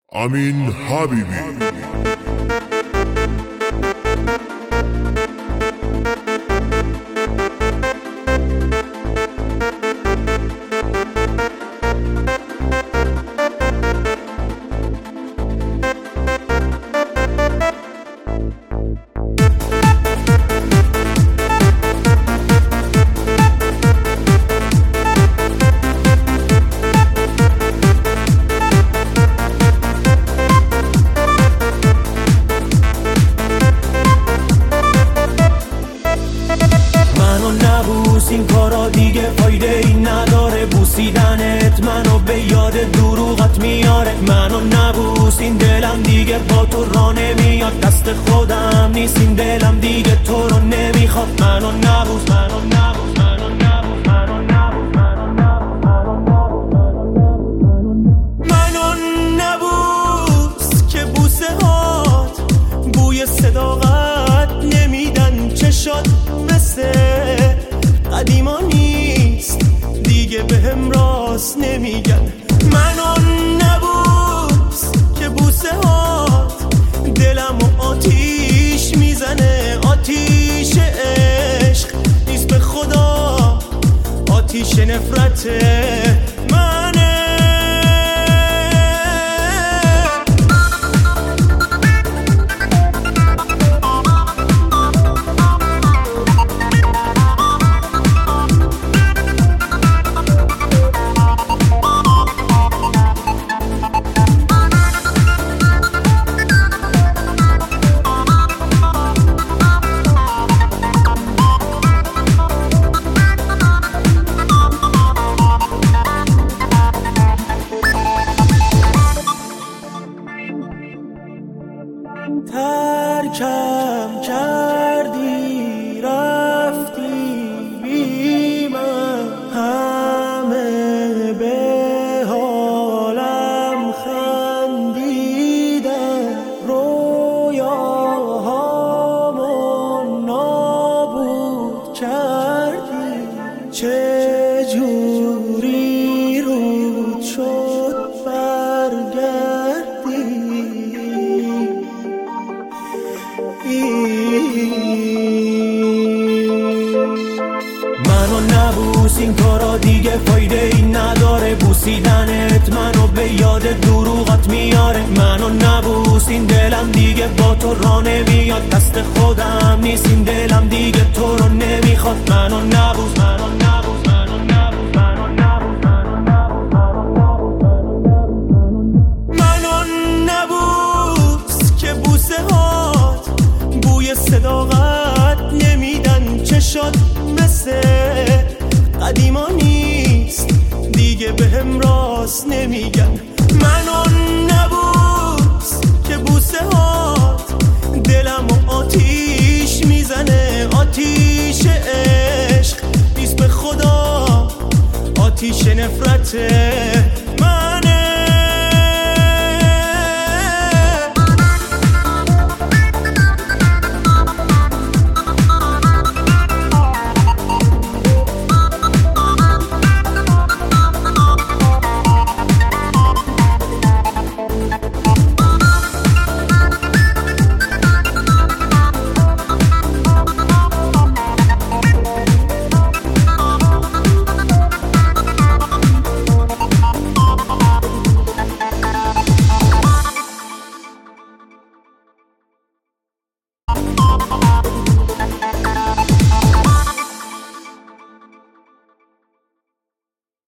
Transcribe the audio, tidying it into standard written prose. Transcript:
امین حبیبی. این کارا دیگه فایده ای نداره، بوسیدنت منو به یاد دروغت میاره. منو نبوس، این دلم دیگه با تو راه نمیاد، دست خودم نیست این دلم دیگه تو رو نمیخواد. منو نبوس، منو نبوس، منو نبوس، منو نبوس، منو نبوس که بوسه هات بوی صداقت نمیدن، چشات مثل قدیما نیست دیگه بهم راست نمیگن. منو نبوس که بوسه هات دلمو آتیش میزنه، آتیش عشق نیست به خدا، آتیش نفرته. ترکم کردی رفتی بی من، همه به حالم خندیدن، رویاهامو نابود کردی. چجوری رود شد برگردی؟ منو نبوس، این کارا دیگه فایده ای نداره، بوسیدنت منو به یاد دروغت میاره. منو نبوس، این دلم دیگه با تو راه نمیاد، دست خودم نیست این دلم دیگه تو رو نمیخواد. منو نبوس، منو نبوس، منو نبوس، منو نبوس، منو نبوس که بوسه هات بوی صداقت نمیدن، چشات مثل قدیما نیست دیگه بهم راست نمیگن.